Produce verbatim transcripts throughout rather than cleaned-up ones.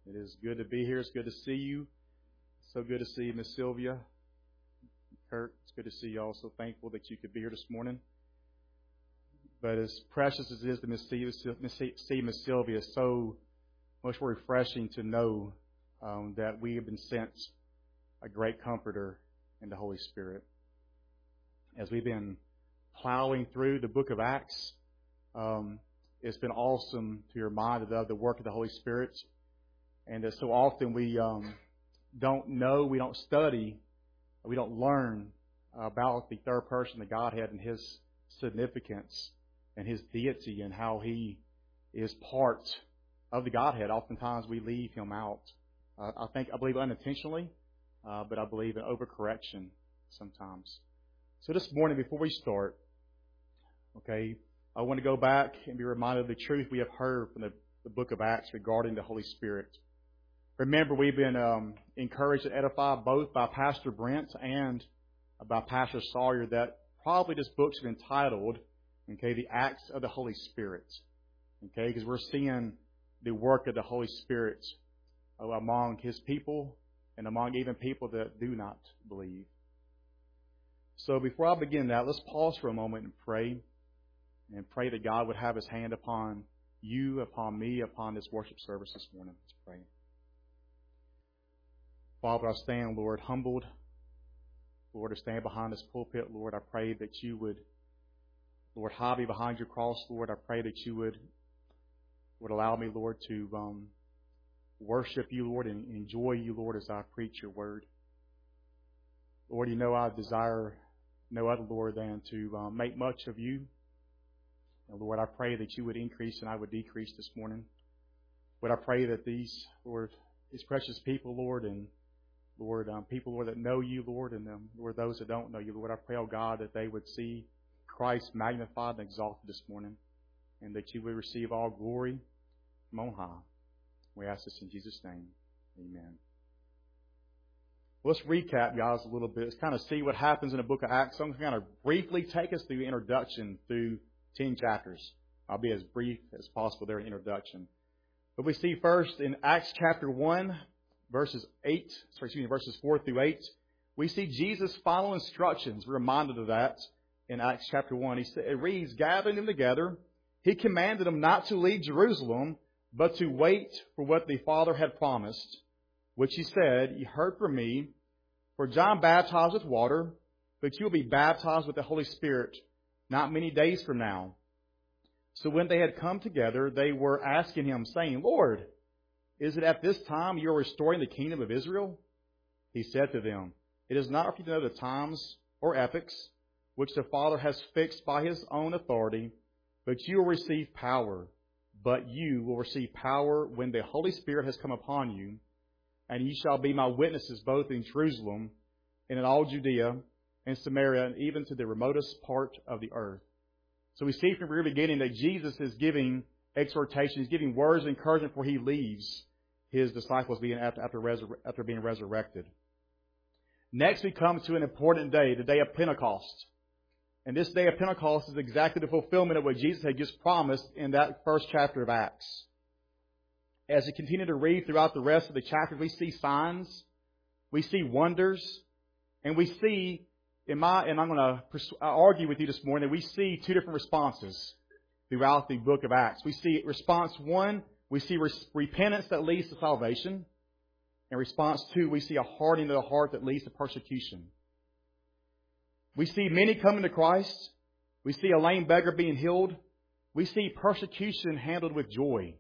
It is good to be here. It's good to see you. So good to see you, Miss Sylvia. Kurt, it's good to see you all. So thankful that you could be here this morning. But as precious as it is to Miss see Miss Sylvia, it's so much more refreshing to know um, that we have been sent a great comforter in the Holy Spirit. As we've been plowing through the book of Acts, um, it's been awesome to be reminded of the work of the Holy Spirit. And uh, so often we um, don't know, we don't study, we don't learn about the third person, the Godhead, and His significance and His deity and how He is part of the Godhead. Oftentimes we leave Him out. Uh, I think, I believe unintentionally, uh, but I believe in overcorrection sometimes. So this morning, before we start, okay, I want to go back and be reminded of the truth we have heard from the, the book of Acts regarding the Holy Spirit. Remember, we've been um, encouraged and edified both by Pastor Brent and by Pastor Sawyer that probably this book's been entitled, okay, The Acts of the Holy Spirit. Okay, because we're seeing the work of the Holy Spirit among His people and among even people that do not believe. So before I begin that, let's pause for a moment and pray. And pray that God would have His hand upon you, upon me, upon this worship service this morning. Let's pray. Father, I stand, Lord, humbled. Lord, to stand behind this pulpit, Lord, I pray that you would, Lord, hide me behind your cross, Lord. I pray that you would, would allow me, Lord, to um, worship you, Lord, and enjoy you, Lord, as I preach your word. Lord, you know I desire no other, Lord, than to um, make much of you. And Lord, I pray that you would increase and I would decrease this morning. Lord, I pray that these, Lord, these precious people, Lord, and Lord, um, people, Lord, that know you, Lord, and um, Lord, those that don't know you, Lord, I pray, oh God, that they would see Christ magnified and exalted this morning, and that you would receive all glory from on high. We ask this in Jesus' name. Amen. Well, let's recap, guys, a little bit. Let's kind of see what happens in the book of Acts. So I'm going to kind of briefly take us through the introduction through ten chapters. I'll be as brief as possible there in introduction. But we see first in Acts chapter one, verses eight, sorry, excuse me, verses four through eight, we see Jesus' final instructions. We're reminded of that in Acts chapter one. He said, it reads, gathering them together, He commanded them not to leave Jerusalem, but to wait for what the Father had promised, which He said, Ye heard from me, for John baptized with water, but you will be baptized with the Holy Spirit not many days from now. So when they had come together, they were asking Him, saying, Lord, is it at this time you are restoring the kingdom of Israel? He said to them, It is not for you to know the times or epochs which the Father has fixed by His own authority, but you will receive power. But you will receive power when the Holy Spirit has come upon you, and ye shall be my witnesses both in Jerusalem and in all Judea and Samaria, and even to the remotest part of the earth. So we see from the very beginning that Jesus is giving exhortation. He's giving words of encouragement before He leaves His disciples being after, after, resur- after being resurrected. Next, we come to an important day, the day of Pentecost. And this day of Pentecost is exactly the fulfillment of what Jesus had just promised in that first chapter of Acts. As we continue to read throughout the rest of the chapter, we see signs, we see wonders, and we see In my, and I'm going to pers- argue with you this morning that we see two different responses throughout the book of Acts. We see response one, we see res- repentance that leads to salvation. And response two, we see a hardening of the heart that leads to persecution. We see many coming to Christ. We see a lame beggar being healed. We see persecution handled with joy.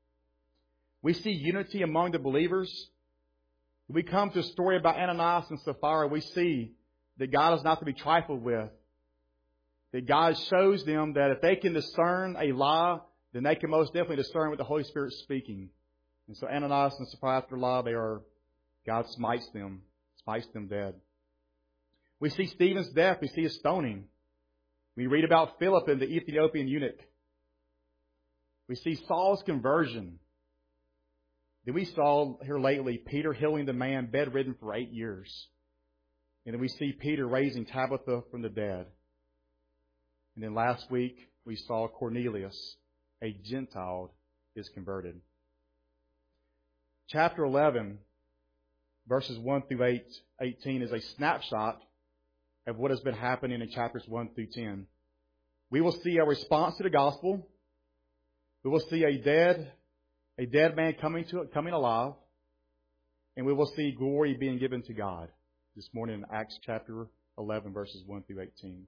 We see unity among the believers. We come to a story about Ananias and Sapphira. We see that God is not to be trifled with. That God shows them that if they can discern a lie, then they can most definitely discern what the Holy Spirit is speaking. And so Ananias and Sapphira, after lie, they are, God smites them, smites them dead. We see Stephen's death. We see his stoning. We read about Philip and the Ethiopian eunuch. We see Saul's conversion. Then we saw here lately Peter healing the man bedridden for eight years. And then we see Peter raising Tabitha from the dead. And then last week we saw Cornelius, a Gentile, is converted. chapter eleven, verses one through eight, eighteen is a snapshot of what has been happening in chapters one through ten. We will see a response to the gospel. We will see a dead, a dead man coming to coming alive, and we will see glory being given to God this morning in Acts chapter eleven, verses one through eighteen.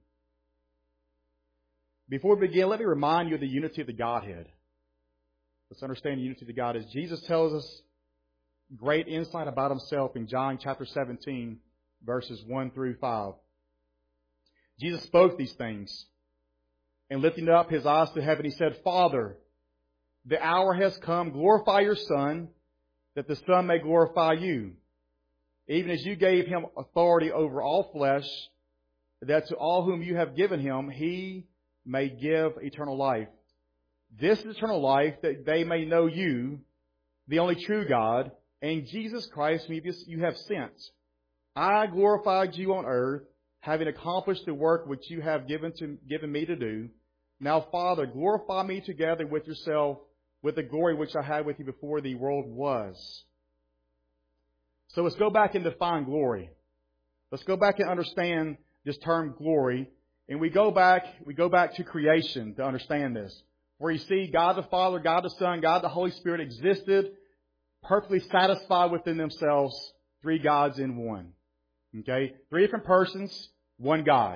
Before we begin, let me remind you of the unity of the Godhead. Let's understand the unity of the Godhead. Jesus tells us great insight about Himself in John chapter seventeen, verses one through five. Jesus spoke these things, and lifting up His eyes to heaven, He said, Father, the hour has come. Glorify your Son, that the Son may glorify you. Even as you gave Him authority over all flesh, that to all whom you have given Him, He may give eternal life. This is eternal life, that they may know you, the only true God, and Jesus Christ whom you have sent. I glorified you on earth, having accomplished the work which you have given to given me to do. Now, Father, glorify me together with yourself, with the glory which I had with you before the world was. So let's go back and define glory. Let's go back and understand this term glory. And we go back, we go back to creation to understand this. Where you see God the Father, God the Son, God the Holy Spirit existed, perfectly satisfied within themselves, three gods in one. Okay? Three different persons, one God.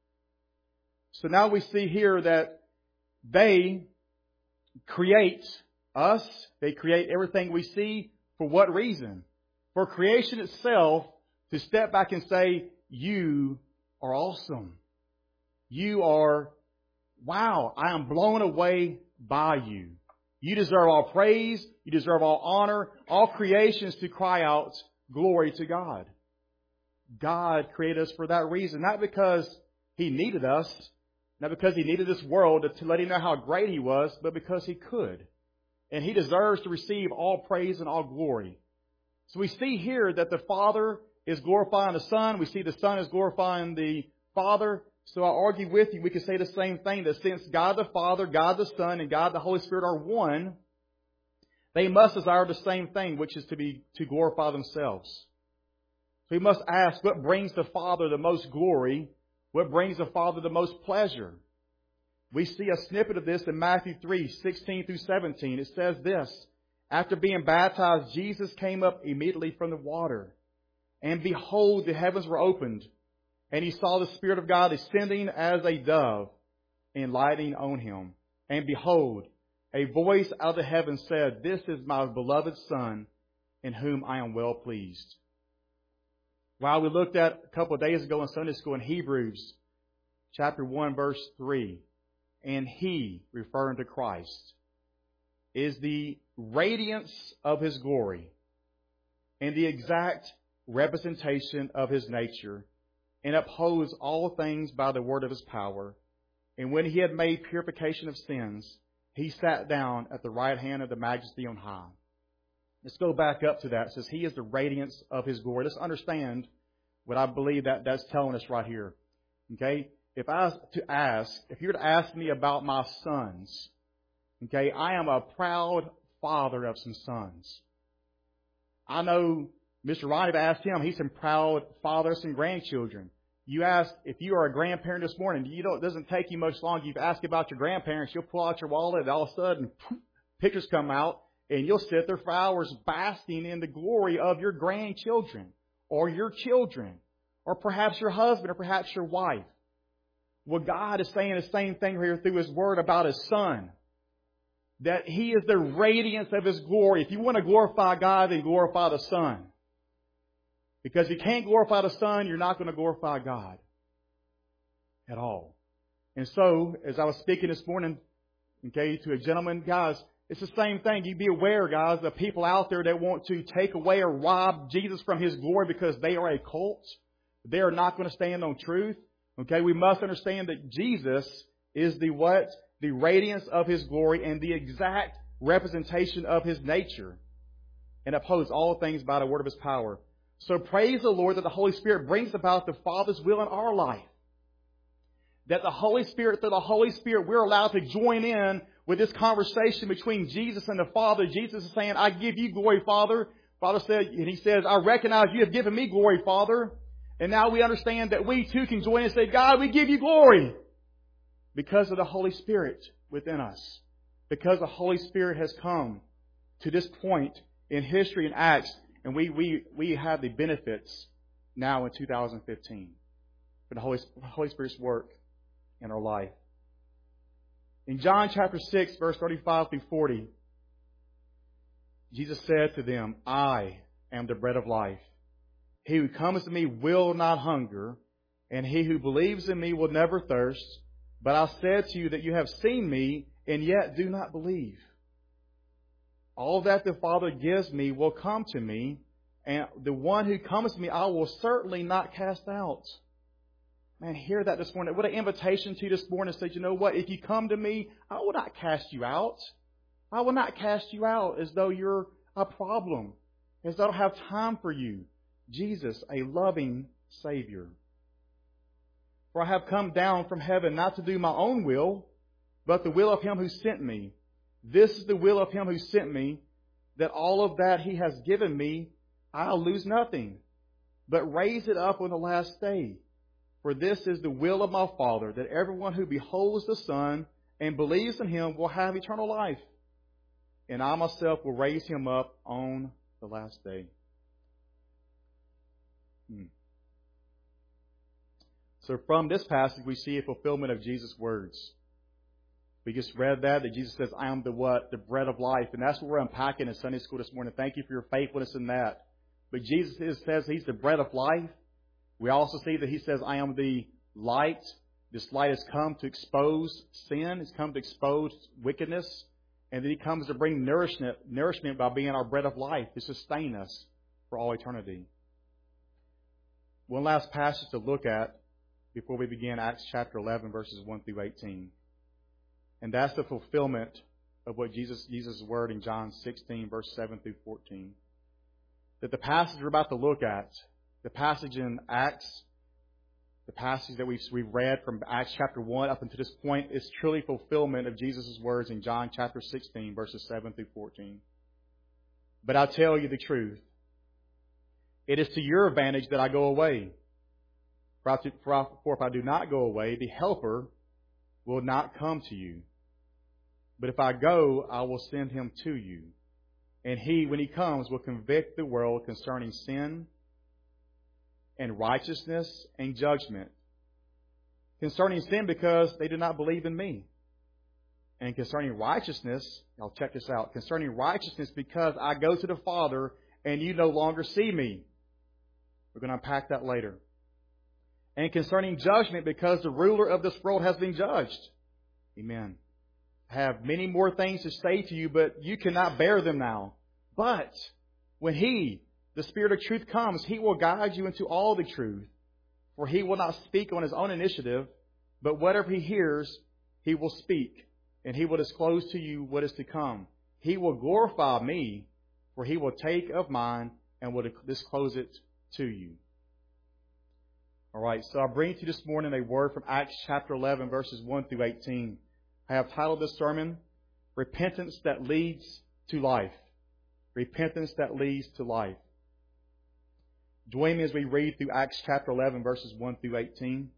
So now we see here that they create us, they create everything we see. For what reason? For creation itself to step back and say, you are awesome. You are, wow, I am blown away by you. You deserve all praise. You deserve all honor. All creations to cry out glory to God. God created us for that reason. Not because He needed us. Not because He needed this world to let Him know how great He was. But because He could. And He deserves to receive all praise and all glory. So we see here that the Father is glorifying the Son. We see the Son is glorifying the Father. So I argue with you, we can say the same thing, that since God the Father, God the Son, and God the Holy Spirit are one, they must desire the same thing, which is to be to glorify themselves. So we must ask, what brings the Father the most glory? What brings the Father the most pleasure? We see a snippet of this in Matthew three, sixteen through seventeen. It says this, after being baptized, Jesus came up immediately from the water. And behold, the heavens were opened. And He saw the Spirit of God descending as a dove and lighting on Him. And behold, a voice out of the heaven said, this is my beloved Son, in whom I am well pleased. While we looked at a couple of days ago in Sunday school in Hebrews, chapter one, verse three, and He, referring to Christ, is the radiance of His glory and the exact representation of His nature, and upholds all things by the word of His power. And when He had made purification of sins, He sat down at the right hand of the Majesty on high. Let's go back up to that. It says He is the radiance of His glory. Let's understand what I believe that that's telling us right here. Okay? If I was to ask, if you were to ask me about my sons, okay, I am a proud father of some sons. I know Mister Ronnie, if I asked him, he's some proud father of some grandchildren. You ask, if you are a grandparent this morning, you don't, it doesn't take you much longer. You ask about your grandparents, you'll pull out your wallet, and all of a sudden, pictures come out, and you'll sit there for hours basking in the glory of your grandchildren, or your children, or perhaps your husband, or perhaps your wife. Well, God is saying the same thing here through His Word about His Son. That He is the radiance of His glory. If you want to glorify God, then glorify the Son. Because if you can't glorify the Son, you're not going to glorify God at all. And so, as I was speaking this morning, okay, to a gentleman, guys, it's the same thing. You be aware, guys, of people out there that want to take away or rob Jesus from His glory because they are a cult. They are not going to stand on truth. Okay, we must understand that Jesus is the what? The radiance of His glory and the exact representation of His nature, and upholds all things by the word of His power. So praise the Lord that the Holy Spirit brings about the Father's will in our life. That the Holy Spirit, through the Holy Spirit, we're allowed to join in with this conversation between Jesus and the Father. Jesus is saying, I give you glory, Father. Father said, and he says, I recognize you have given me glory, Father. And now we understand that we too can join and say, God, we give you glory because of the Holy Spirit within us. Because the Holy Spirit has come to this point in history and Acts, and we, we, we have the benefits now in two thousand fifteen for the Holy, Holy Spirit's work in our life. In John chapter six, verse thirty-five through forty, Jesus said to them, I am the bread of life. He who comes to me will not hunger, and he who believes in me will never thirst. But I said to you that you have seen me, and yet do not believe. All that the Father gives me will come to me, and the one who comes to me I will certainly not cast out. Man, hear that this morning. What an invitation to you this morning to say, you know what? If you come to me, I will not cast you out. I will not cast you out as though you're a problem, as though I don't have time for you. Jesus, a loving Savior. For I have come down from heaven not to do my own will, but the will of Him who sent me. This is the will of Him who sent me, that all of that He has given me, I'll lose nothing, but raise it up on the last day. For this is the will of my Father, that everyone who beholds the Son and believes in Him will have eternal life. And I myself will raise him up on the last day. Hmm. So from this passage, we see a fulfillment of Jesus' words. We just read that, that Jesus says, I am the what? The bread of life. And that's what we're unpacking in Sunday school this morning. Thank you for your faithfulness in that. But Jesus is, says He's the bread of life. We also see that He says, I am the light. This light has come to expose sin. It's come to expose wickedness. And then He comes to bring nourishment, nourishment by being our bread of life to sustain us for all eternity. One last passage to look at before we begin Acts chapter eleven, verses one through eighteen. And that's the fulfillment of what Jesus, Jesus' word in John sixteen, verse seven through fourteen. That the passage we're about to look at, the passage in Acts, the passage that we've, we've read from Acts chapter one up until this point is truly fulfillment of Jesus' words in John chapter sixteen, verses seven through fourteen. But I tell you the truth. It is to your advantage that I go away. For if I do not go away, the Helper will not come to you. But if I go, I will send Him to you. And He, when He comes, will convict the world concerning sin and righteousness and judgment. Concerning sin, because they do not believe in me. And concerning righteousness, I'll check this out. Concerning righteousness, because I go to the Father and you no longer see me. We're going to unpack that later. And concerning judgment, because the ruler of this world has been judged. Amen. I have many more things to say to you, but you cannot bear them now. But when He, the Spirit of truth, comes, He will guide you into all the truth. For He will not speak on His own initiative, but whatever He hears, He will speak. And He will disclose to you what is to come. He will glorify me, for He will take of mine and will disclose it to you. All right, so I bring to you this morning a word from Acts chapter eleven, verses one through eighteen. I have titled this sermon, Repentance That Leads to Life. Repentance that leads to life. Join me as we read through Acts chapter eleven, verses one through eighteen.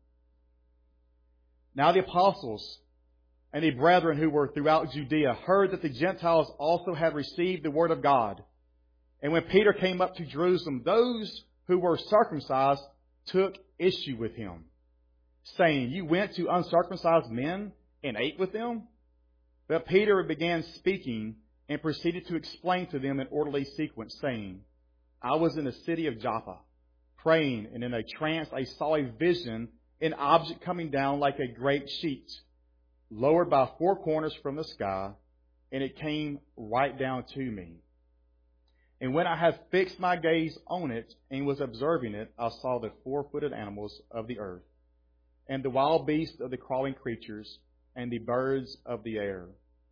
Now the apostles and the brethren who were throughout Judea heard that the Gentiles also had received the word of God. And when Peter came up to Jerusalem, those who were circumcised took issue with him, saying, You went to uncircumcised men and ate with them? But Peter began speaking and proceeded to explain to them in orderly sequence, saying, I was in the city of Joppa, praying, and in a trance I saw a vision, an object coming down like a great sheet, lowered by four corners from the sky, and it came right down to me. And when I had fixed my gaze on it and was observing it, I saw the four-footed animals of the earth, and the wild beasts of the crawling creatures, and the birds of the air.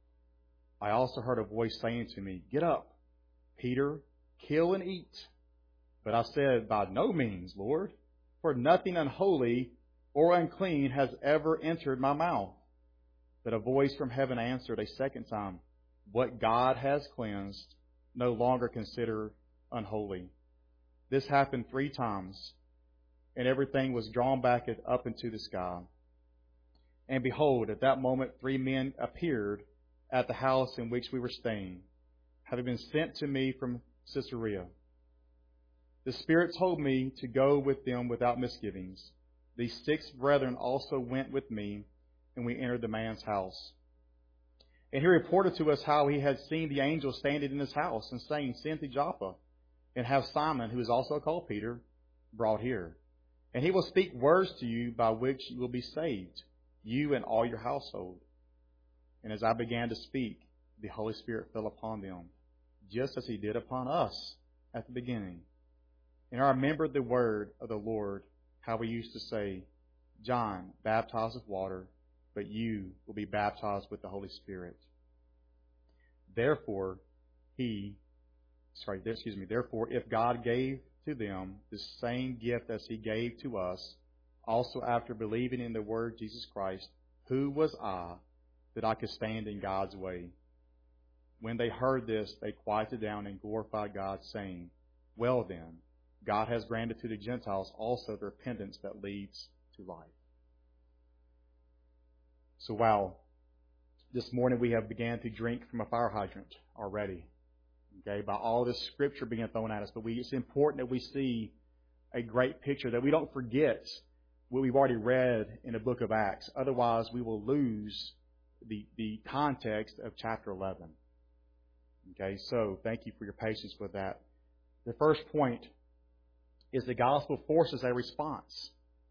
I also heard a voice saying to me, Get up, Peter, kill and eat. But I said, By no means, Lord, for nothing unholy or unclean has ever entered my mouth. But a voice from heaven answered a second time, what God has cleansed, no longer consider unholy. This happened three times, and everything was drawn back up into the sky. And behold, at that moment three men appeared at the house in which we were staying, having been sent to me from Caesarea. The Spirit told me to go with them without misgivings. These six brethren also went with me, and we entered the man's house. And he reported to us how he had seen the angel standing in his house and saying, send to Joppa, and have Simon, who is also called Peter, brought here. And he will speak words to you by which you will be saved, you and all your household. And as I began to speak, the Holy Spirit fell upon them, just as he did upon us at the beginning. And I remembered the word of the Lord, how we used to say, John baptized with water, but you will be baptized with the Holy Spirit. Therefore, he, sorry, excuse me, therefore, if God gave to them the same gift as he gave to us, also after believing in the word Jesus Christ, who was I that I could stand in God's way? When they heard this, they quieted down and glorified God, saying, well then, God has granted to the Gentiles also the repentance that leads to life. So wow, this morning we have began to drink from a fire hydrant already. Okay, by all this scripture being thrown at us. But we, it's important that we see a great picture, that we don't forget what we've already read in the book of Acts. Otherwise, we will lose the, the context of chapter eleven. Okay, so thank you for your patience with that. The first point is the gospel forces a response.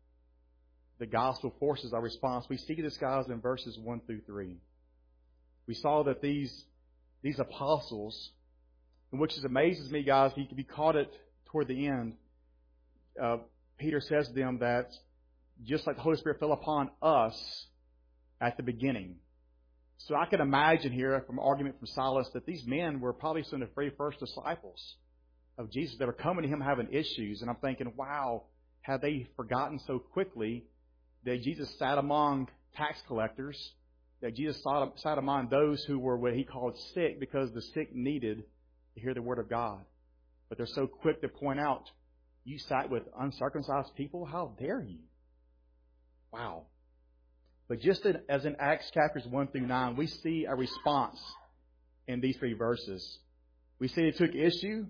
The gospel forces a response. We see this, guys, in verses one through three. We saw that these, these apostles, which is amazes me, guys, you can be caught it toward the end. Uh, Peter says to them that just like the Holy Spirit fell upon us at the beginning. So I can imagine here from argument from Silas that these men were probably some of the very first disciples of Jesus. They were coming to him having issues. And I'm thinking, wow, had they forgotten so quickly that Jesus sat among tax collectors, that Jesus sat among those who were what he called sick because the sick needed to hear the word of God. But they're so quick to point out, you sat with uncircumcised people? How dare you? Wow. But just as in Acts chapters one through nine, we see a response in these three verses. We see they took issue,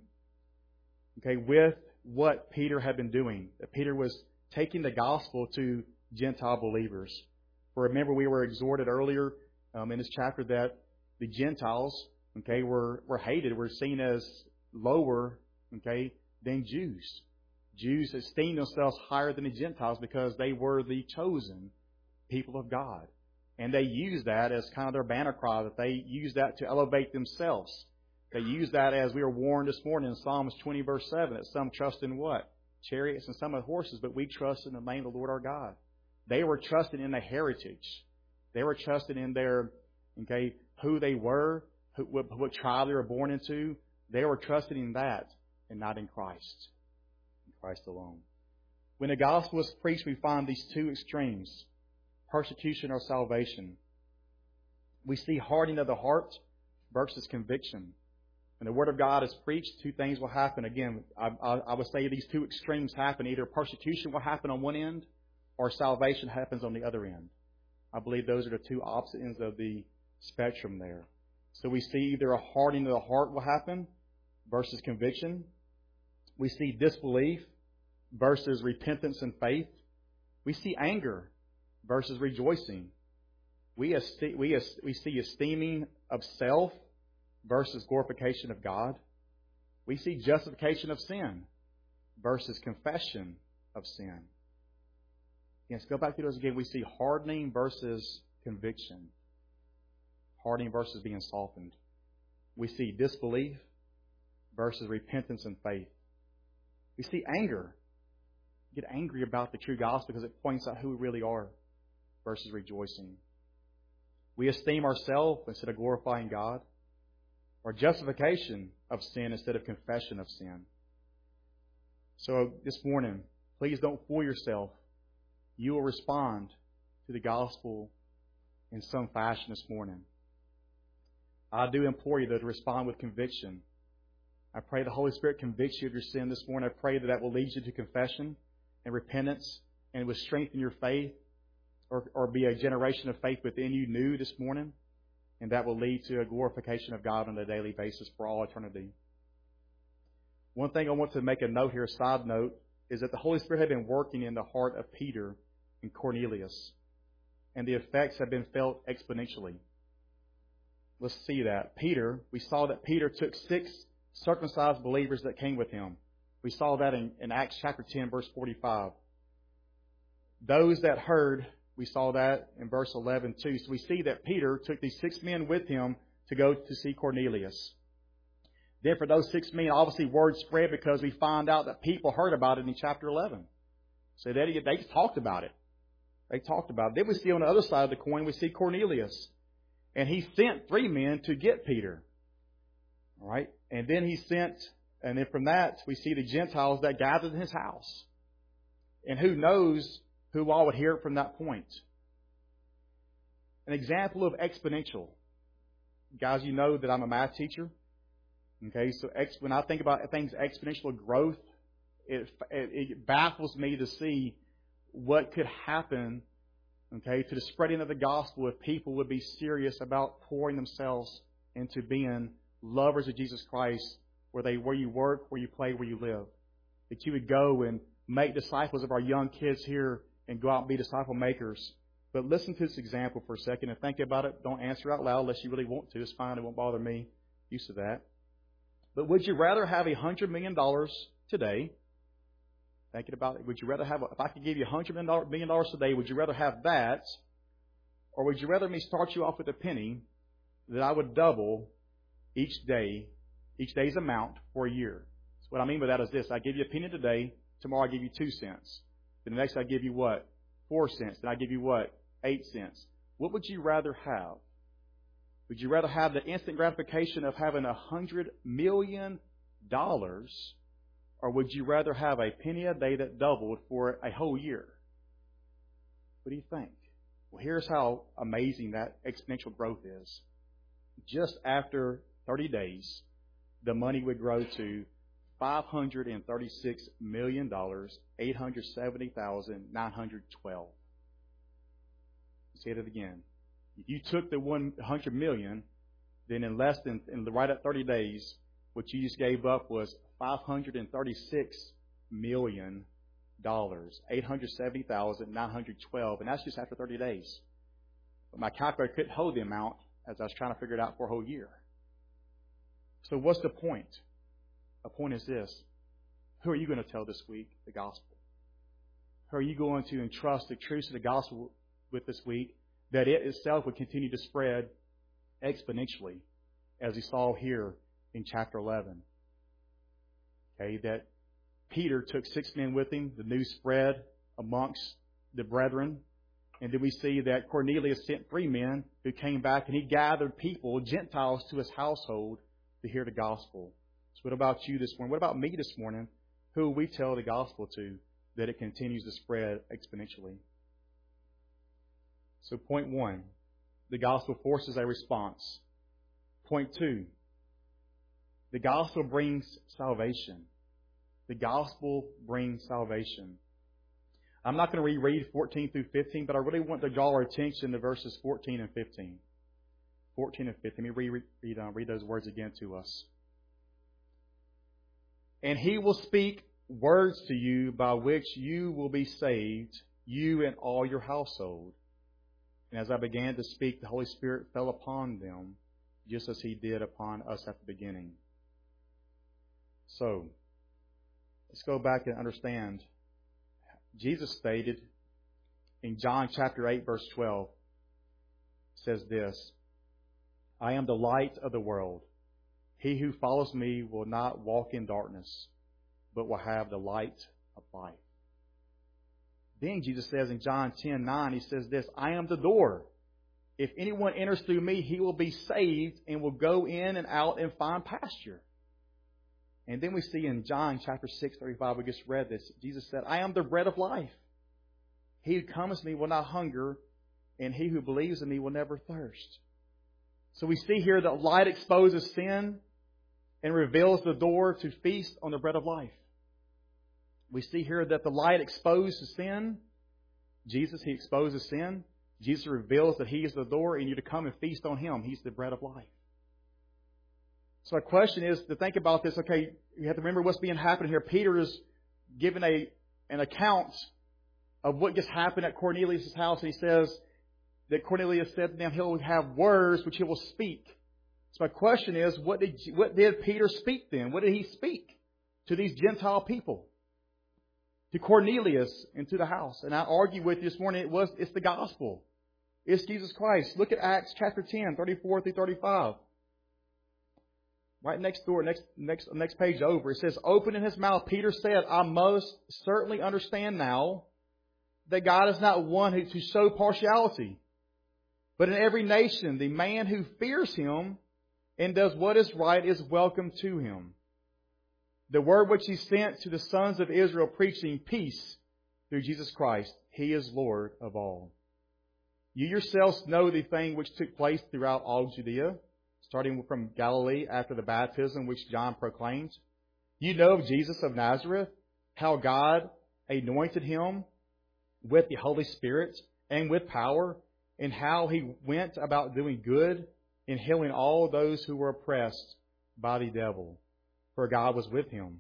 okay, with what Peter had been doing. That Peter was taking the gospel to Gentile believers. For remember, we were exhorted earlier um, in this chapter that the Gentiles, okay, were, were hated, were seen as lower, okay, than Jews. Jews esteemed themselves higher than the Gentiles because they were the chosen people of God. And they used that as kind of their banner cry, that they used that to elevate themselves. They used that as we were warned this morning in Psalms twenty verse seven, that some trust in what? Chariots and some in horses, but we trust in the name of the Lord our God. They were trusting in their heritage. They were trusting in their, okay, who they were, who, what, what tribe they were born into. They were trusting in that and not in Christ. In Christ alone. When the gospel is preached, we find these two extremes. Persecution or salvation. We see hardening of the heart versus conviction. When the Word of God is preached, two things will happen. Again, I, I, I would say these two extremes happen. Either persecution will happen on one end or salvation happens on the other end. I believe those are the two opposite ends of the spectrum there. So we see either a hardening of the heart will happen versus conviction. We see disbelief versus repentance and faith. We see anger versus rejoicing. We, este- we, es- we see esteeming of self versus glorification of God. We see justification of sin versus confession of sin. Yes, go back to those again. We see hardening versus conviction. Hardening versus being softened. We see disbelief versus repentance and faith. We see anger. Get angry about the true gospel because it points out who we really are versus rejoicing. We esteem ourselves instead of glorifying God. Or justification of sin instead of confession of sin. So this morning, please don't fool yourself. You will respond to the gospel in some fashion this morning. I do implore you to respond with conviction. I pray the Holy Spirit convicts you of your sin this morning. I pray that that will lead you to confession and repentance and will strengthen your faith or, or be a generation of faith within you new this morning. And that will lead to a glorification of God on a daily basis for all eternity. One thing I want to make a note here, a side note, is that the Holy Spirit had been working in the heart of Peter and Cornelius. And the effects have been felt exponentially. Let's see that. Peter, we saw that Peter took six circumcised believers that came with him. We saw that in, in Acts chapter ten, verse forty-five. Those that heard, we saw that in verse eleven too. So we see that Peter took these six men with him to go to see Cornelius. Then for those six men, obviously word spread because we find out that people heard about it in chapter eleven. So they, they talked about it. They talked about it. Then we see on the other side of the coin, we see Cornelius. And he sent three men to get Peter. All right? And then he sent, and then from that, we see the Gentiles that gathered in his house. And who knows who all would hear it from that point. An example of exponential. Guys, you know that I'm a math teacher. Okay, so ex, when I think about things exponential growth, it, it, it baffles me to see what could happen, okay, to the spreading of the gospel if people would be serious about pouring themselves into being lovers of Jesus Christ, where they where you work, where you play, where you live. That you would go and make disciples of our young kids here and go out and be disciple makers. But listen to this example for a second and think about it. Don't answer out loud unless you really want to. It's fine. It won't bother me. Used to that. But would you rather have a hundred million dollars today? Thinking about it, would you rather have, if I could give you a hundred million dollars today, would you rather have that? Or would you rather me start you off with a penny that I would double each day, each day's amount for a year? So what I mean by that is this. I give you a penny today. Tomorrow I give you two cents. Then the next I give you what? Four cents. Then I give you what? Eight cents. What would you rather have? Would you rather have the instant gratification of having a hundred million dollars, or would you rather have a penny a day that doubled for a whole year? What do you think? Well, here's how amazing that exponential growth is. Just after thirty days, the money would grow to five hundred thirty-six million dollars, eight hundred seventy thousand, nine hundred twelve. Say it again. If you took the one hundred million, then in less than, in right at thirty days, what you just gave up was five hundred thirty-six million dollars, eight hundred seventy thousand, nine hundred twelve, and that's just after thirty days. But my calculator couldn't hold the amount as I was trying to figure it out for a whole year. So what's the point? The point is this. Who are you going to tell this week the gospel? Who are you going to entrust the truth of the gospel with this week, that it itself would continue to spread exponentially, as we saw here in chapter eleven? Okay, that Peter took six men with him. The news spread amongst the brethren. And then we see that Cornelius sent three men who came back, and he gathered people, Gentiles, to his household to hear the gospel. So what about you this morning? What about me this morning? Who will we tell the gospel to that it continues to spread exponentially? So point one, the gospel forces a response. Point two, the gospel brings salvation. The gospel brings salvation. I'm not going to reread fourteen through fifteen, but I really want to draw our attention to verses fourteen and fifteen. fourteen and fifteen. Let me read, read, uh, read those words again to us. And he will speak words to you by which you will be saved, you and all your household. And as I began to speak, the Holy Spirit fell upon them, just as He did upon us at the beginning. So, let's go back and understand. Jesus stated in John chapter eight, verse twelve, says this, I am the light of the world. He who follows me will not walk in darkness, but will have the light of life. Then Jesus says in John ten nine, He says this, I am the door. If anyone enters through me, he will be saved and will go in and out and find pasture. And then we see in John chapter six, thirty-five, we just read this. Jesus said, I am the bread of life. He who comes to me will not hunger, and he who believes in me will never thirst. So we see here that light exposes sin and reveals the door to feast on the bread of life. We see here that the light exposes sin. Jesus, He exposes sin. Jesus reveals that He is the door and you're to come and feast on Him. He's the bread of life. So our question is to think about this. Okay, you have to remember what's being happening here. Peter is giving a an account of what just happened at Cornelius' house. And he says that Cornelius said to them, he'll have words which he will speak. So my question is, what did what did Peter speak then? What did he speak to these Gentile people? To Cornelius and to the house. And I argue with you this morning, it was it's the gospel. It's Jesus Christ. Look at Acts chapter ten, thirty-four through thirty-five. Right next door, next next next page over, it says, opening his mouth, Peter said, I most certainly understand now that God is not one who to show partiality, but in every nation the man who fears Him and does what is right is welcome to Him. The word which He sent to the sons of Israel, preaching peace through Jesus Christ. He is Lord of all. You yourselves know the thing which took place throughout all Judea, starting from Galilee after the baptism which John proclaimed. You know of Jesus of Nazareth, how God anointed Him with the Holy Spirit and with power, and how He went about doing good and healing all those who were oppressed by the devil, for God was with Him.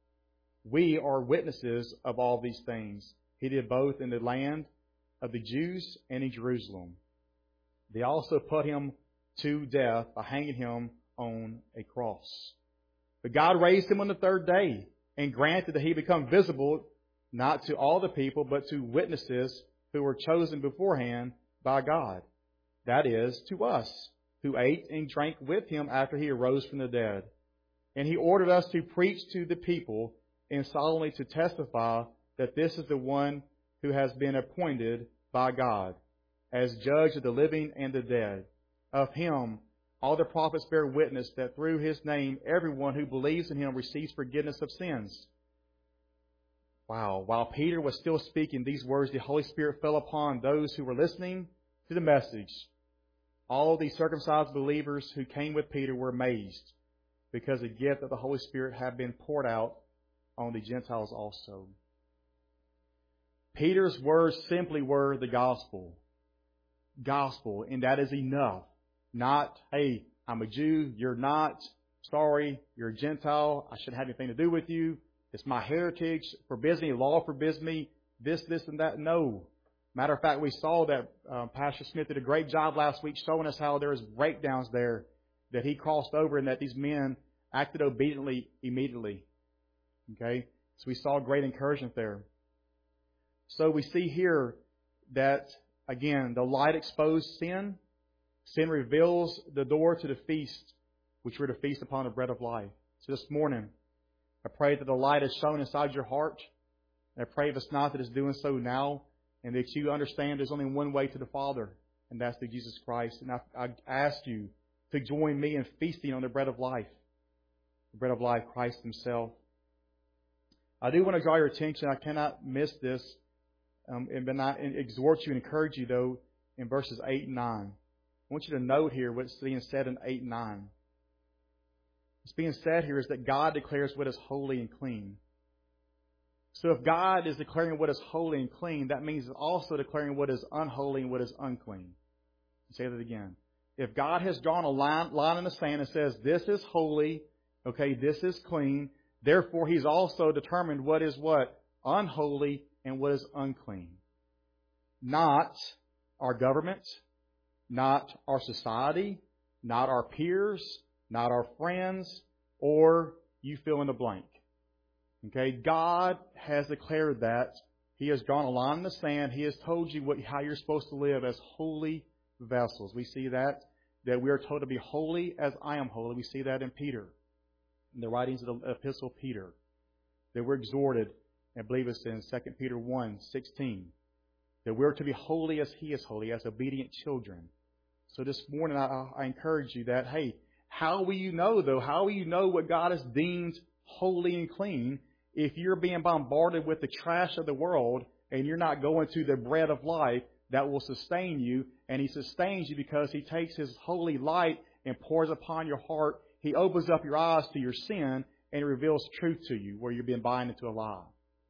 We are witnesses of all these things. He did both in the land of the Jews and in Jerusalem. They also put Him to death by hanging Him on a cross. But God raised Him on the third day and granted that He become visible not to all the people, but to witnesses who were chosen beforehand by God. That is, to us, who ate and drank with Him after He arose from the dead. And He ordered us to preach to the people and solemnly to testify that this is the one who has been appointed by God as judge of the living and the dead. Of Him, all the prophets bear witness that through His name, everyone who believes in Him receives forgiveness of sins. Wow. While Peter was still speaking these words, the Holy Spirit fell upon those who were listening to the message. All the circumcised believers who came with Peter were amazed because the gift of the Holy Spirit had been poured out on the Gentiles also. Peter's words simply were the gospel. Gospel, and that is enough. Not, hey, I'm a Jew, you're not. Sorry, you're a Gentile. I shouldn't have anything to do with you. It's my heritage. Forbids me. Law forbids me. This, this, and that. No. Matter of fact, we saw that uh, Pastor Smith did a great job last week showing us how there was breakdowns there that he crossed over and that these men acted obediently immediately. Okay? So we saw great encouragement there. So we see here that, again, the light exposed sin. Sin reveals the door to the feast, which we're to feast upon the bread of life. So this morning, I pray that the light is shown inside your heart. And I pray if it's not, that it's doing so now. And that you understand there's only one way to the Father, and that's through Jesus Christ. And I, I ask you to join me in feasting on the bread of life. The bread of life, Christ Himself. I do want to draw your attention. I cannot miss this. Um, and then I exhort you and encourage you, though, in verses eight and nine. I want you to note here what's being said in eight and nine. What's being said here is that God declares what is holy and clean. So if God is declaring what is holy and clean, that means He's also declaring what is unholy and what is unclean. I'll say that again. If God has drawn a line, line in the sand and says, this is holy, okay, this is clean, therefore He's also determined what is what? Unholy and what is unclean. Not our government, not our society, not our peers, not our friends, or you fill in the blank. Okay, God has declared that. He has drawn a line in the sand. He has told you what, how you're supposed to live as holy vessels. We see that, that we are told to be holy as I am holy. We see that in Peter, in the writings of the Epistle of Peter, that we're exhorted, I believe it's in Second Peter one sixteen, that we're to be holy as He is holy, as obedient children. So this morning I, I encourage you that, hey, how will you know, though? How will you know what God has deemed holy and clean if you're being bombarded with the trash of the world and you're not going to the bread of life, that will sustain you. And He sustains you because He takes His holy light and pours upon your heart. He opens up your eyes to your sin and reveals truth to you where you've been buying into a lie.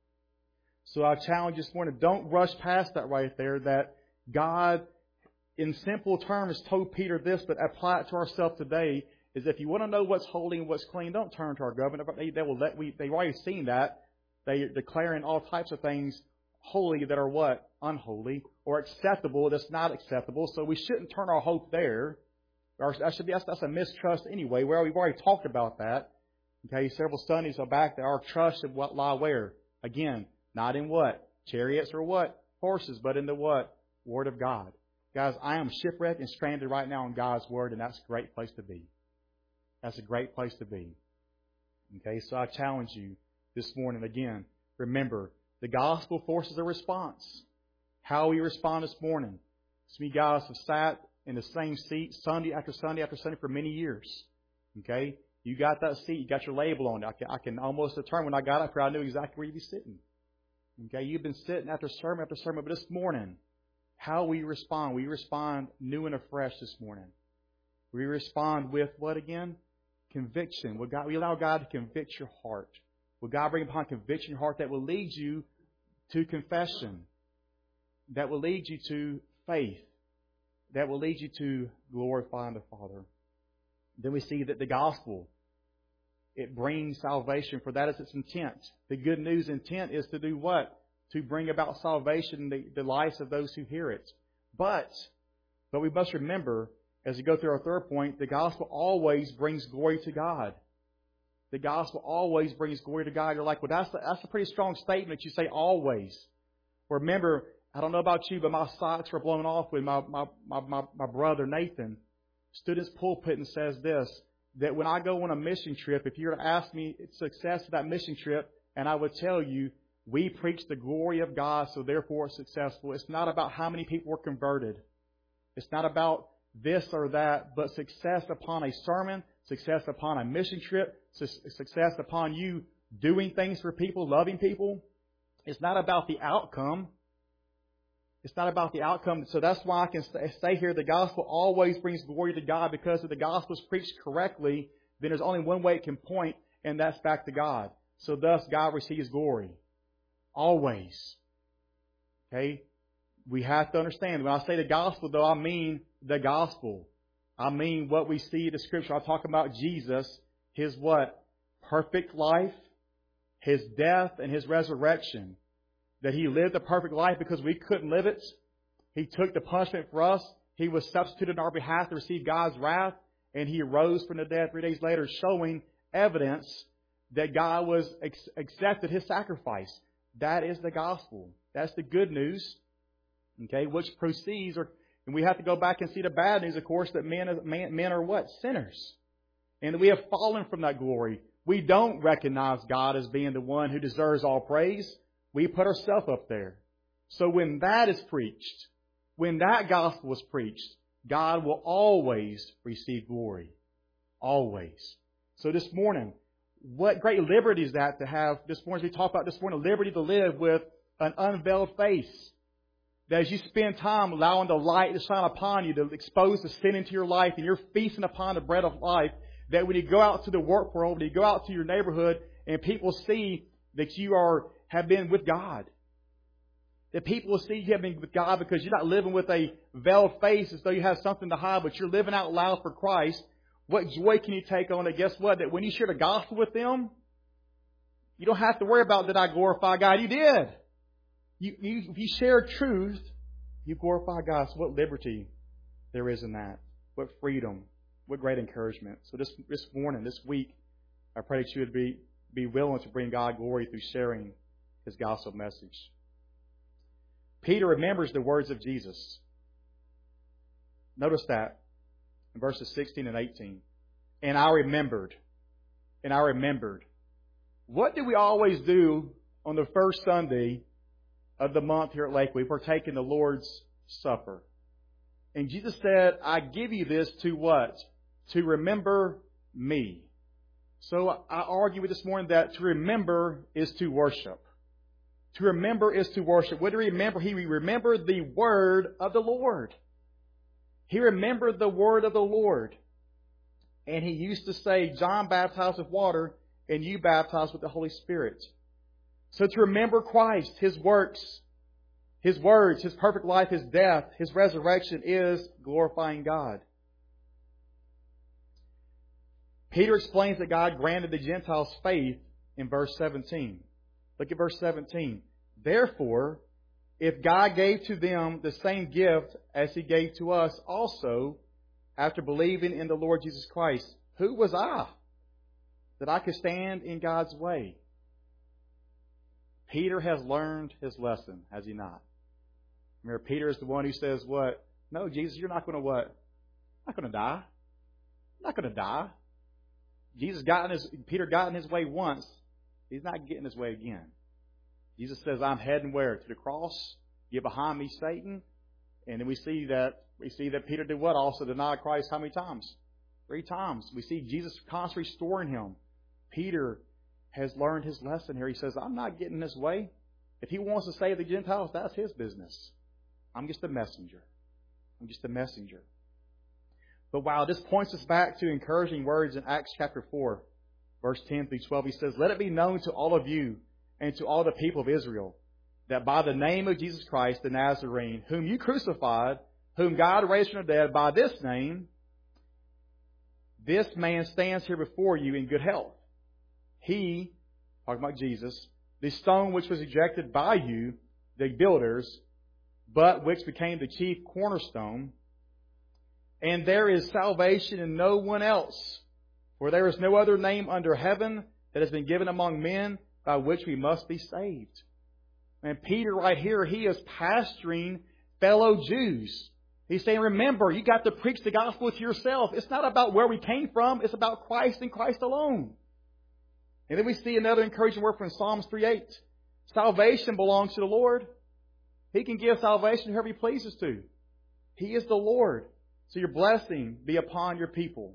So I challenge you this morning, don't rush past that right there, that God, in simple terms, told Peter this, but apply it to ourselves today, is if you want to know what's holy and what's clean, don't turn to our government. They, they will let we, they've already seen that. They're declaring all types of things holy that are what? Unholy. Or acceptable that's not acceptable. So we shouldn't turn our hope there. Or that should be, that's, that's a mistrust anyway. Where we've already talked about that. Okay, several Sundays back that our trust should what lie where? Again, not in what? Chariots or what? Horses, but in the what? Word of God. Guys, I am shipwrecked and stranded right now in God's Word, and that's a great place to be. That's a great place to be. Okay, so I challenge you this morning again. Remember, the gospel forces a response. How we respond this morning. Some of you guys have sat in the same seat Sunday after Sunday after Sunday for many years. Okay, you got that seat, you got your label on it. I can, I can almost determine when I got up here, I knew exactly where you'd be sitting. Okay, you've been sitting after sermon after sermon, but this morning, how we respond, we respond new and afresh this morning. We respond with what again? Conviction. Will God, we allow God to convict your heart. Will God bring upon conviction in your heart that will lead you to confession, that will lead you to faith, that will lead you to glorifying the Father. Then we see that the gospel, it brings salvation, for that is its intent. The good news intent is to do what? To bring about salvation in the, the lives of those who hear it. But, but we must remember, as we go through our third point, the gospel always brings glory to God. The gospel always brings glory to God. You're like, well, that's a, that's a pretty strong statement. You say always. Remember, I don't know about you, but my socks were blown off when my, my, my, my, my brother Nathan stood in his pulpit and says this, that when I go on a mission trip, if you were to ask me success of that mission trip, and I would tell you, we preach the glory of God, so therefore it's successful. It's not about how many people were converted. It's not about this or that, but success upon a sermon, success upon a mission trip, success upon you doing things for people, loving people. It's not about the outcome. It's not about the outcome. So that's why I can say here the gospel always brings glory to God, because if the gospel is preached correctly, then there's only one way it can point, and that's back to God. So thus God receives glory. Always. Okay? We have to understand. When I say the gospel, though, I mean the gospel. I mean what we see in the Scripture. I'm talking about Jesus, His what? Perfect life, His death, and His resurrection. That He lived a perfect life because we couldn't live it. He took the punishment for us. He was substituted on our behalf to receive God's wrath. And He rose from the dead three days later, showing evidence that God was accepted His sacrifice. That is the gospel. That's the good news. Okay, which proceeds, or and we have to go back and see the bad news, of course, that men, men, men are what? Sinners. And we have fallen from that glory. We don't recognize God as being the one who deserves all praise. We put ourselves up there. So when that is preached, when that gospel is preached, God will always receive glory. Always. So this morning, what great liberty is that to have, this morning, as we talk about this morning, liberty to live with an unveiled face. That as you spend time allowing the light to shine upon you, to expose the sin into your life, and you're feasting upon the bread of life, that when you go out to the work world, when you go out to your neighborhood, and people see that you are have been with God. That people will see you have been with God because you're not living with a veiled face as though you have something to hide, but you're living out loud for Christ. What joy can you take on it? Guess what? That when you share the gospel with them, you don't have to worry about, did I glorify God? You did. You, you, if you share truth, you glorify God. So what liberty there is in that. What freedom. What great encouragement. So this, this morning, this week, I pray that you would be, be willing to bring God glory through sharing His gospel message. Peter remembers the words of Jesus. Notice that in verses sixteen and eighteen. And I remembered. And I remembered. What do we always do on the first Sunday of the month here at Lakewood? We partake in the Lord's Supper. And Jesus said, I give you this to what? To remember me. So I argue with this morning that to remember is to worship. To remember is to worship. What did he remember? He remembered the word of the Lord. He remembered the word of the Lord. And he used to say, John baptized with water, and you baptized with the Holy Spirit. So to remember Christ, His works, His words, His perfect life, His death, His resurrection is glorifying God. Peter explains that God granted the Gentiles faith in verse seventeen. Look at verse seventeen. Therefore, if God gave to them the same gift as He gave to us also, after believing in the Lord Jesus Christ, who was I that I could stand in God's way? Peter has learned his lesson, has he not? Remember, Peter is the one who says what? No, Jesus, you're not going to what? Not going to die. Not going to die. Jesus got in his, Peter got in his way once. He's not getting his way again. Jesus says, I'm heading where? To the cross. Get behind me, Satan. And then we see that we see that Peter did what? Also denied Christ how many times? Three times. We see Jesus constantly restoring him. Peter has learned his lesson here. He says, I'm not getting this way. If he wants to save the Gentiles, that's his business. I'm just a messenger. I'm just a messenger. But wow, this points us back to encouraging words in Acts chapter four, verse ten through twelve. He says, let it be known to all of you and to all the people of Israel that by the name of Jesus Christ, the Nazarene, whom you crucified, whom God raised from the dead, by this name, this man stands here before you in good health. He, talking about Jesus, the stone which was rejected by you, the builders, but which became the chief cornerstone. And there is salvation in no one else, for there is no other name under heaven that has been given among men by which we must be saved. And Peter right here, he is pastoring fellow Jews. He's saying, remember, you got to preach the gospel to yourself. It's not about where we came from. It's about Christ and Christ alone. And then we see another encouraging word from Psalms three eight. Salvation belongs to the Lord. He can give salvation to whoever He pleases to. He is the Lord. So your blessing be upon your people.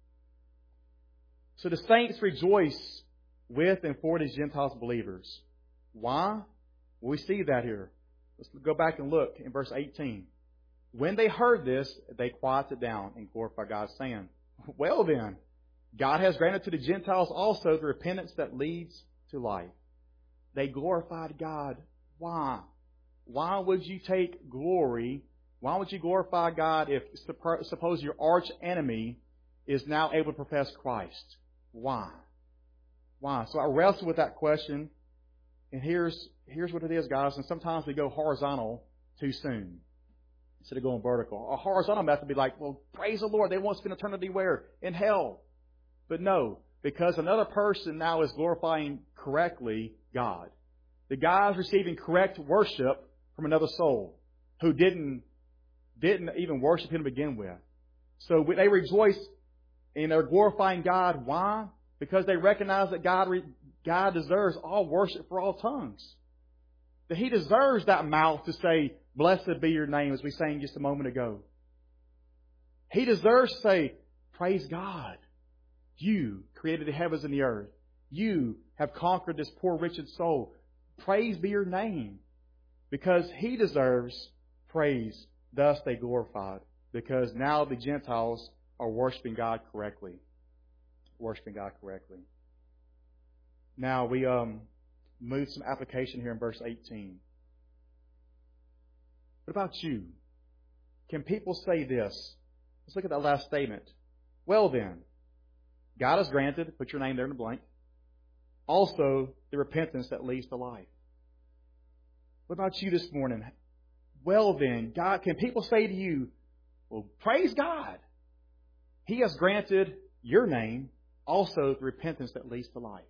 So the saints rejoice with and for these Gentiles believers. Why? Well, we see that here. Let's go back and look in verse eighteen. When they heard this, they quieted down and glorified God, saying, well then, God has granted to the Gentiles also the repentance that leads to life. They glorified God. Why? Why would you take glory? Why would you glorify God if, suppose your arch enemy is now able to profess Christ? Why? Why? So I wrestle with that question. And here's, here's what it is, guys. And sometimes we go horizontal too soon instead of going vertical. A horizontal method would be like, well, praise the Lord. They won't spend eternity where? In hell. But no, because another person now is glorifying correctly God. The guy is receiving correct worship from another soul who didn't didn't even worship Him to begin with. So they rejoice and they're glorifying God. Why? Because they recognize that God God deserves all worship for all tongues. That He deserves that mouth to say, blessed be your name, as we sang just a moment ago. He deserves to say, praise God. You created the heavens and the earth. You have conquered this poor wretched soul. Praise be your name. Because He deserves praise. Thus they glorified. Because now the Gentiles are worshiping God correctly. Worshiping God correctly. Now we um, move some application here in verse eighteen. What about you? Can people say this? Let's look at that last statement. Well then, God has granted, put your name there in the blank, also the repentance that leads to life. What about you this morning? Well then, God, can people say to you, well, praise God. He has granted your name also the repentance that leads to life.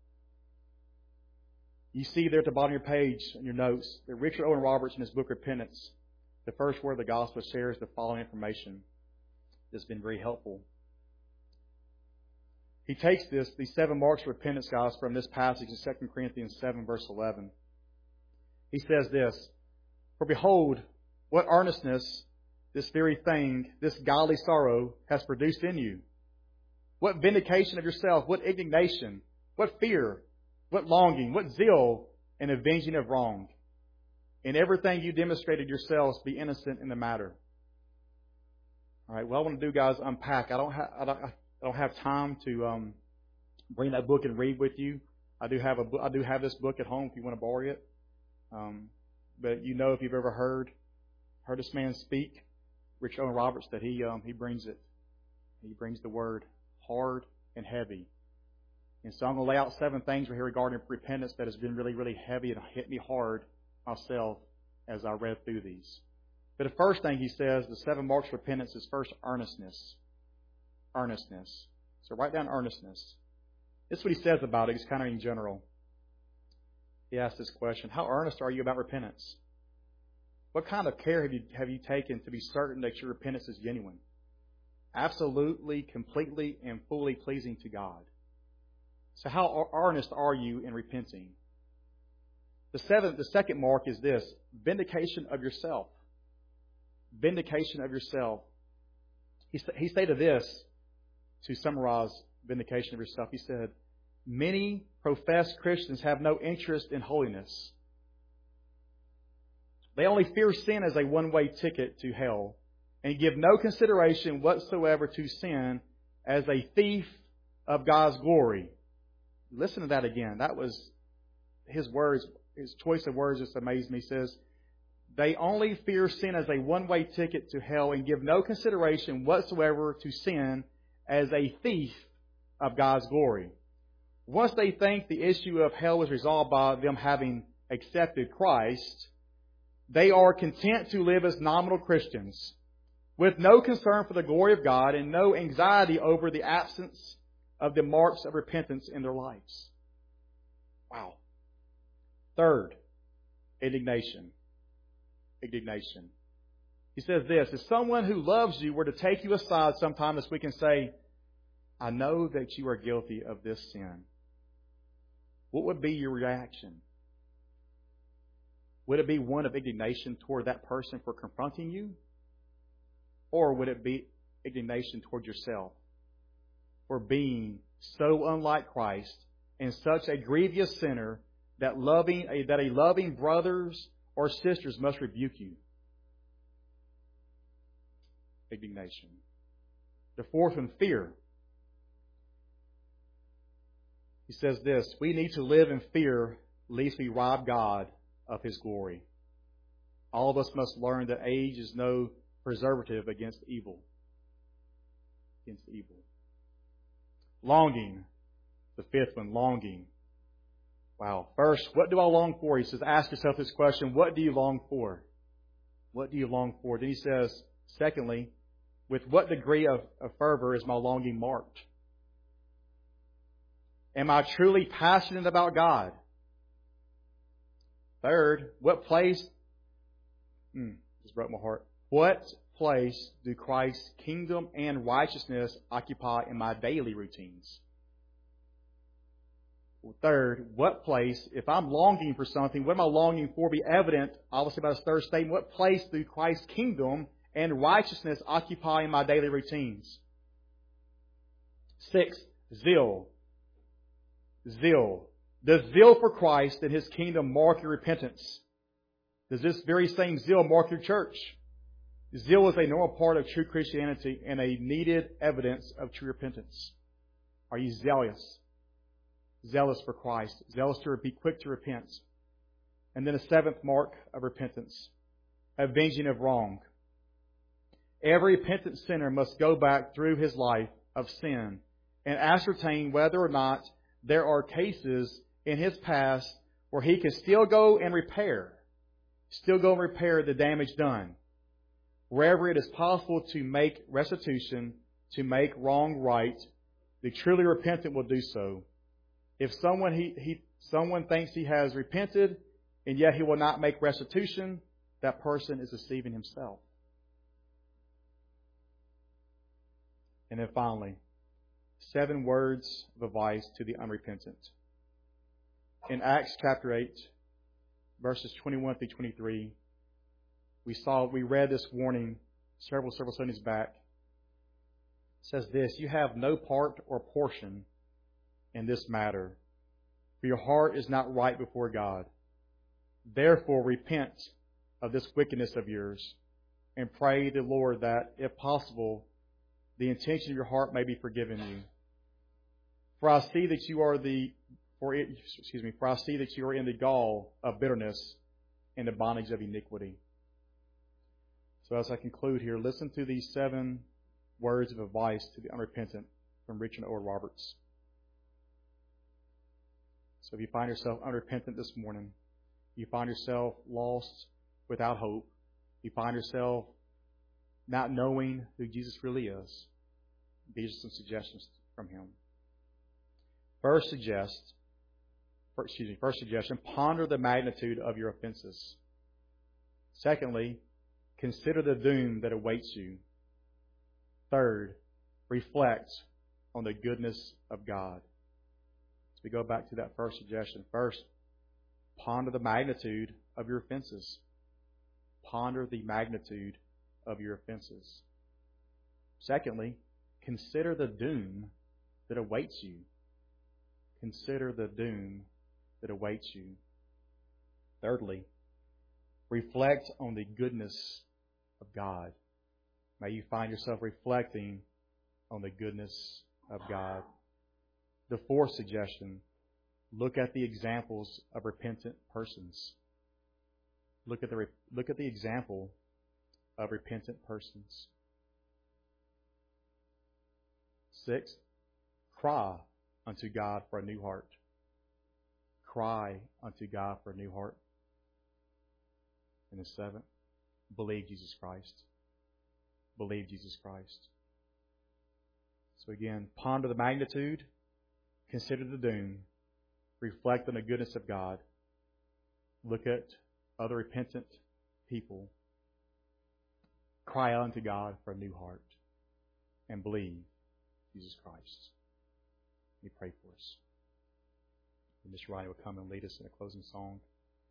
You see there at the bottom of your page in your notes that Richard Owen Roberts in his book Repentance, the first word of the gospel, shares the following information that's been very helpful. He takes this, these seven marks of repentance, guys, from this passage in Second Corinthians seven, verse eleven. He says this, for behold, what earnestness this very thing, this godly sorrow, has produced in you. What vindication of yourself, what indignation, what fear, what longing, what zeal, and avenging of wrong. In everything you demonstrated yourselves, be innocent in the matter. All right. What I want to do, guys, unpack. I don't have I don't, I don't have time to um, bring that book and read with you. I do have a I do have this book at home if you want to borrow it. Um, but you know, if you've ever heard heard this man speak, Rich Owen Roberts, that he um, he brings it. He brings the word hard and heavy. And so I'm going to lay out seven things right here regarding repentance that has been really, really heavy and hit me hard myself as I read through these. But the first thing he says, the seven marks of repentance, is first earnestness. Earnestness. So write down earnestness. This is what he says about it. It's kind of in general. He asks this question: how earnest are you about repentance? What kind of care have you have you taken to be certain that your repentance is genuine? Absolutely, completely, and fully pleasing to God. So how earnest are you in repenting? The seventh, the second mark is this: vindication of yourself. Vindication of yourself. He, he stated this to summarize vindication of yourself. He said, many professed Christians have no interest in holiness. They only fear sin as a one-way ticket to hell and give no consideration whatsoever to sin as a thief of God's glory. Listen to that again. That was his words, his choice of words just amazed me. He says, they only fear sin as a one-way ticket to hell and give no consideration whatsoever to sin as a thief of God's glory. Once they think the issue of hell is resolved by them having accepted Christ, they are content to live as nominal Christians with no concern for the glory of God and no anxiety over the absence of the marks of repentance in their lives. Wow. Third, indignation. Indignation. He says this: if someone who loves you were to take you aside sometime this week and say, I know that you are guilty of this sin, what would be your reaction? Would it be one of indignation toward that person for confronting you? Or would it be indignation toward yourself for being so unlike Christ and such a grievous sinner that loving that a loving brothers or sisters must rebuke you? Indignation. The fourth one, fear. He says this: we need to live in fear lest we rob God of His glory. All of us must learn that age is no preservative against evil. Against evil. Longing. The fifth one, longing. Wow. First, what do I long for? He says, ask yourself this question: what do you long for? What do you long for? Then he says, secondly, with what degree of, of fervor is my longing marked? Am I truly passionate about God? Third, what place, hmm, this broke my heart. What place do Christ's kingdom and righteousness occupy in my daily routines? Third, what place, if I'm longing for something, what am I longing for? Be evident, obviously, by this third statement. What place do Christ's kingdom and righteousness occupy in my daily routines? Sixth, zeal. Zeal. Does zeal for Christ and His kingdom mark your repentance? Does this very same zeal mark your church? Zeal is a normal part of true Christianity and a needed evidence of true repentance. Are you zealous? Zealous for Christ. Zealous to be quick to repent. And then a seventh mark of repentance: avenging of wrong. Every repentant sinner must go back through his life of sin and ascertain whether or not there are cases in his past where he can still go and repair, still go and repair the damage done. Wherever it is possible to make restitution, to make wrong right, the truly repentant will do so. If someone he, he someone thinks he has repented and yet he will not make restitution, that person is deceiving himself. And then finally, seven words of advice to the unrepentant. In Acts chapter eight, verses twenty-one through twenty-three, we saw, we read this warning several, several Sundays back. It says this: you have no part or portion in this matter, for your heart is not right before God. Therefore, repent of this wickedness of yours, and pray the Lord that, if possible, the intention of your heart may be forgiven you. For I see that you are the, for it, excuse me, for I see that you are in the gall of bitterness and the bondage of iniquity. So as I conclude here, listen to these seven words of advice to the unrepentant from Richard Owen Roberts. So if you find yourself unrepentant this morning, you find yourself lost without hope, you find yourself not knowing who Jesus really is, these are some suggestions from him. First suggest, first, excuse me, first suggestion, ponder the magnitude of your offenses. Secondly, consider the doom that awaits you. Third, reflect on the goodness of God. So we go back to that first suggestion. First, ponder the magnitude of your offenses. Ponder the magnitude of your offenses. Secondly, consider the doom that awaits you. Consider the doom that awaits you. Thirdly, reflect on the goodness of God. May you find yourself reflecting on the goodness of God. The fourth suggestion, look at the examples of repentant persons. Look at the look at the example of repentant persons. Sixth, cry unto God for a new heart. Cry unto God for a new heart. And the seventh, believe Jesus Christ. Believe Jesus Christ. So again, ponder the magnitude, consider the doom, reflect on the goodness of God, look at other repentant people, cry unto God for a new heart, and believe Jesus Christ. Let me pray for us. And Mister Ronnie will come and lead us in a closing song.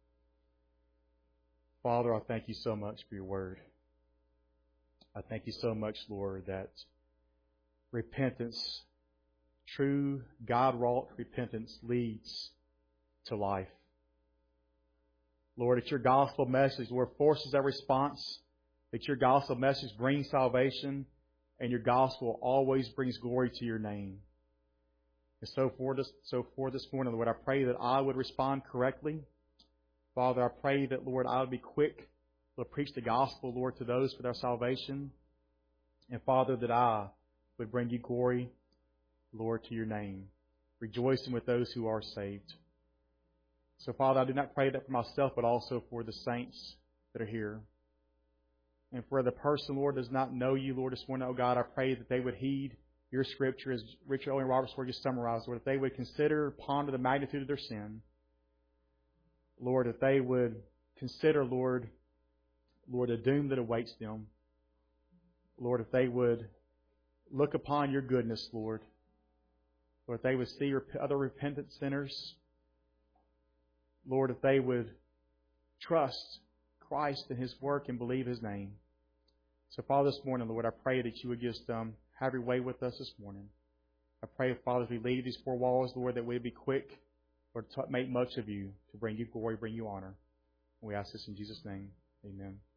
Father, I thank you so much for your word. I thank you so much, Lord, that repentance, true God-wrought repentance, leads to life. Lord, that your gospel message, Lord, forces our response, that your gospel message brings salvation, and your gospel always brings glory to your name. And so for this, so for this morning, Lord, I pray that I would respond correctly. Father, I pray that, Lord, I would be quick to preach the gospel, Lord, to those for their salvation. And Father, that I would bring you glory, Lord, to your name, rejoicing with those who are saved. So, Father, I do not pray that for myself, but also for the saints that are here. And for the person, Lord, does not know you, Lord, this morning, oh God, I pray that they would heed your scripture, as Richard Owen Roberts word just summarized, Lord, if they would consider, ponder the magnitude of their sin. Lord, if they would consider, Lord, Lord, the doom that awaits them. Lord, if they would look upon your goodness, Lord. Lord, if they would see other repentant sinners. Lord, if they would trust Christ and His work and believe His name. So, Father, this morning, Lord, I pray that you would just um, have your way with us this morning. I pray, Father, as we leave these four walls, Lord, that we'd be quick, Lord, to make much of you, to bring you glory, bring you honor. And we ask this in Jesus' name. Amen.